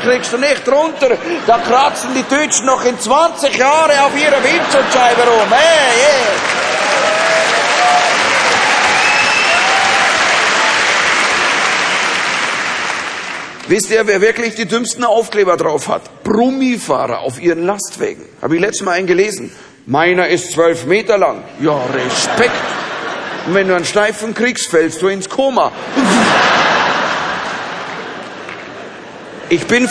kriegst du nicht runter. Da kratzen die Deutschen noch in 20 Jahren auf ihrer Windschutzscheibe rum. Hey, hey. Wisst ihr, wer wirklich die dümmsten Aufkleber drauf hat? Brummifahrer auf ihren Lastwagen. Habe ich letztes Mal einen gelesen. Meiner ist 12 Meter lang. Ja, Respekt. Und wenn du einen Steifen kriegst, fällst du ins Koma. Ich bin